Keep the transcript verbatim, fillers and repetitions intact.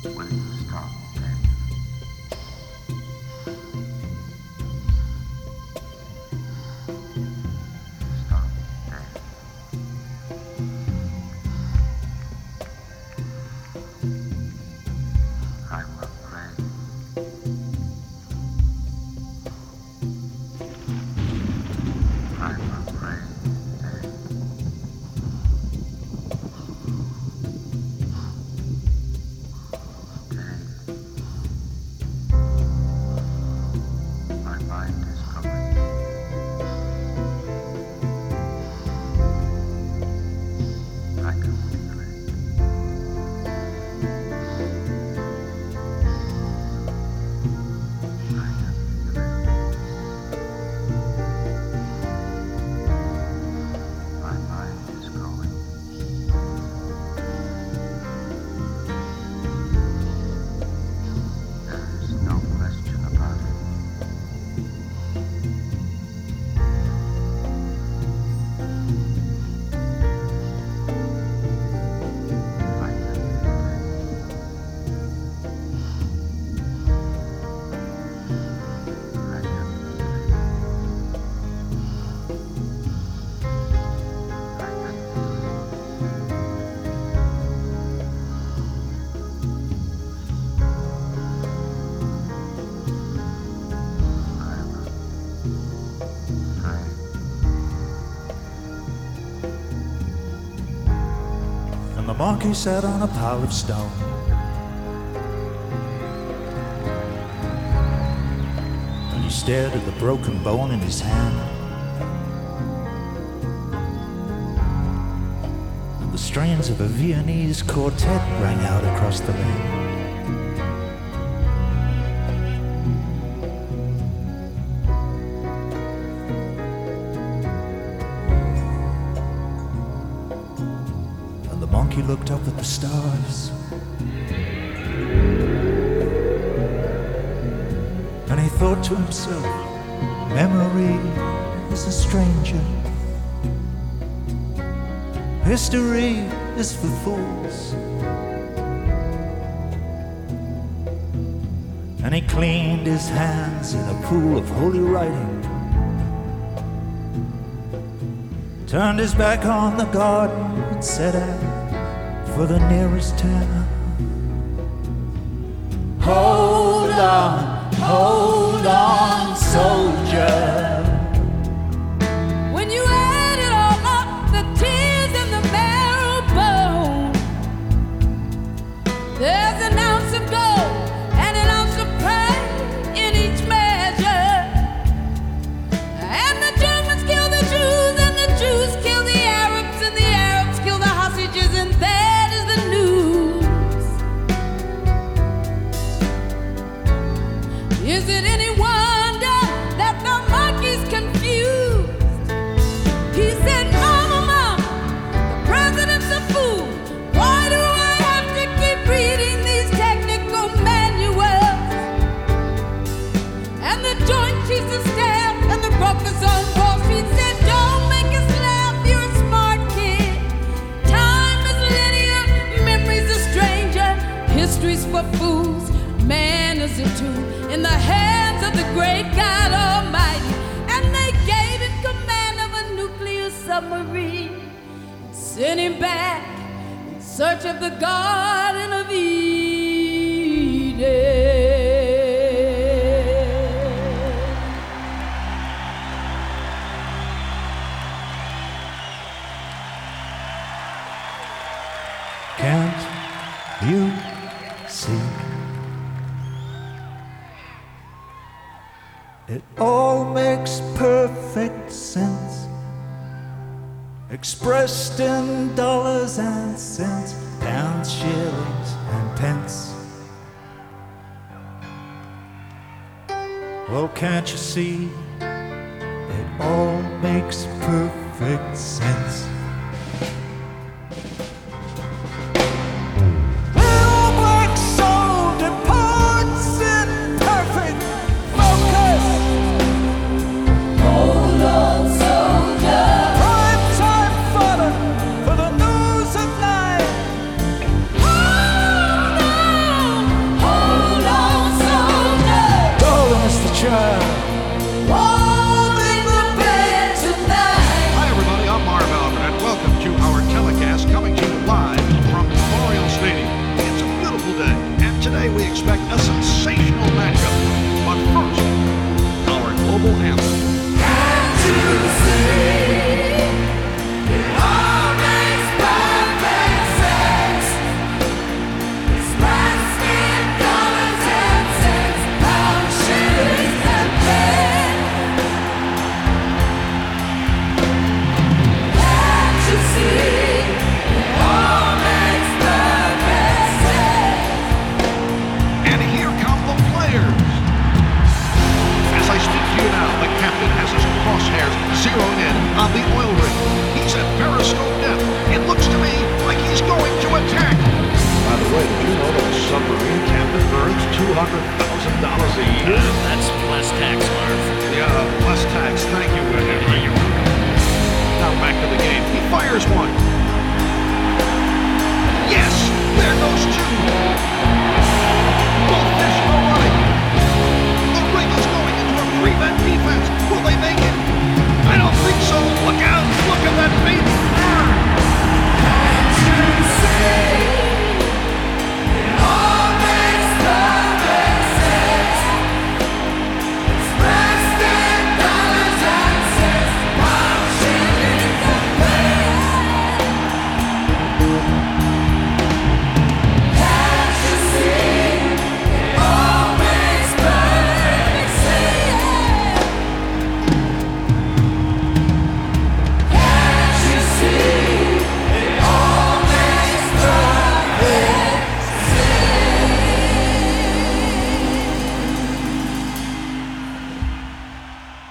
Will you stop, Dave? Stop, Dave. I'm afraid. I'm afraid, Dave. Dave. My mind is going. I can feel it. I can feel it. My mind is going. There is no question about it. I can feel it. I can feel it. I can feel it. I'm afraid. And the monkey sat on a pile of stone. And he stared at the broken bone in his hand. And the strains of a Viennese quartet rang out across the land. And the monkey looked up at the stars. And he thought to himself, memory is a stranger. History is for fools. And he cleaned his hands in a pool of holy writing, turned his back on the garden and set out for the nearest town. Hold on, hold on, soldier. When you add it all up, the tears and the marrow bone, there's an ounce of gold and an ounce of pride in each measure. And the Germans kill the Jews, and the Jews kill the Arabs, and the Arabs kill the hostages, and that is the news. Is it any wonder that the monkey's confused? He said, Mama, Mama, the president's a fool. Why do I have to keep reading these technical manuals? And the Joint Chiefs of Staff and the brokers on Wall Street said, don't make us laugh, you're a smart kid. Time is linear, memory's a stranger. History's for fools, man is a tool in the hands of the great God Almighty. And they gave him command of a nuclear submarine, sent him back in search of the Garden of Eden. Can't you see? It all makes perfect sense, expressed in dollars and cents, pounds, shillings, and pence. Well, can't you see? It all makes perfect sense. Little black soul departs in perfect focus. Hold on, soldier. Prime time fodder for the news of night. Hold on, child. Warm in the bed tonight. Hi, everybody. I'm Marv Albert, and welcome to our telecast coming to you live from Memorial Stadium. It's a beautiful day, and today we expect a